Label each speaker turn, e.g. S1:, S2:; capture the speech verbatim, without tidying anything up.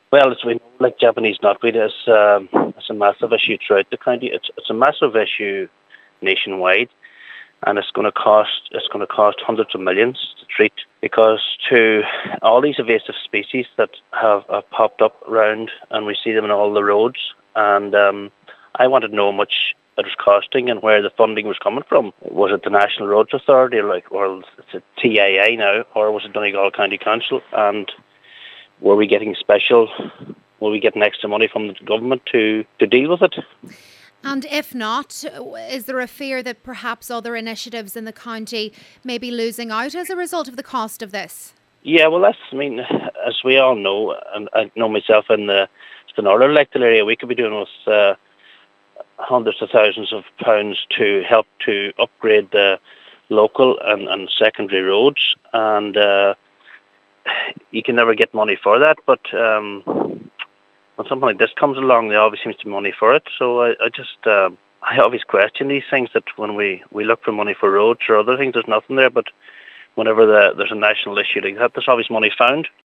S1: Well, as we know, like Japanese knotweed is um, it's a massive issue throughout the county. It's it's a massive issue nationwide, and it's going to cost it's going to cost hundreds of millions to treat, because to all these invasive species that have, have popped up around, and we see them in all the roads, and um, I wanted to know how much it was costing and where the funding was coming from. Was it the National Roads Authority, or like, or it's a T A A now, or was it Donegal County Council? And were we getting special? Were we getting extra money from the government to, to deal with it?
S2: And if not, is there a fear that perhaps other initiatives in the county may be losing out as a result of the cost of this?
S1: Yeah, well, that's, I mean, as we all know, and I know myself in the, the northern electoral area, we could be doing with uh, hundreds of thousands of pounds to help to upgrade the local and, and secondary roads, and uh, you can never get money for that, but um, when something like this comes along, there always seems to be money for it. So I, I just, uh, I always question these things, that when we, we look for money for roads or other things, there's nothing there, but whenever the, there's a national issue like that, there's always money found.